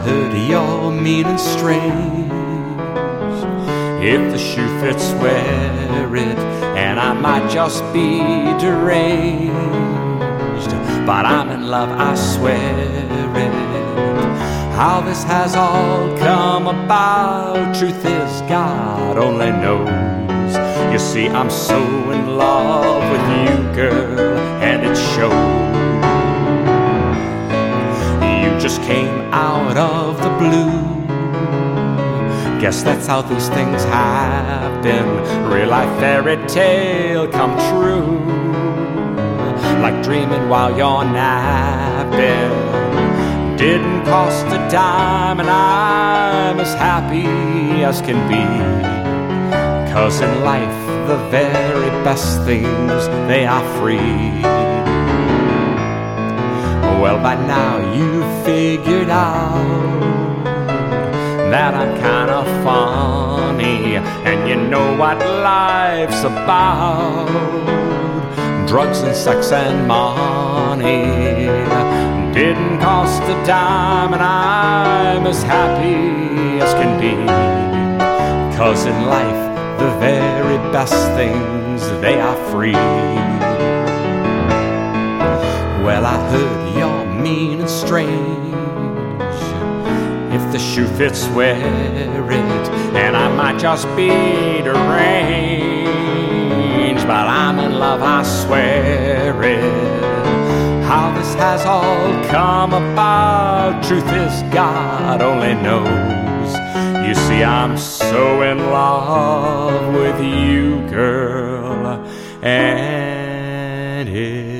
heard you're mean and strange. If the shoe fits, wear it, and I might just be deranged. But I'm in love, I swear it. How this has all come about, truth is God only knows. You see, I'm so in love with you, girl, and it shows. You just came out of the blue. Guess that's how these things happen. Real life fairy tale come true. Like dreaming while you're napping. Didn't cost a dime, and I'm as happy as can be. 'Cause in life, the very best things, they are free. Well, by now you've figured out that I'm kinda funny, and you know what life's about. Drugs and sex and money. Didn't cost a dime, and I'm as happy as can be. 'Cause in life, the very best things, they are free. Well, I heard you're mean and strange. If the shoe fits, wear it, and I might just be deranged. But I'm in love, I swear it. How this has all come about, truth is God only knows. You see, I'm so in love with you, girl, and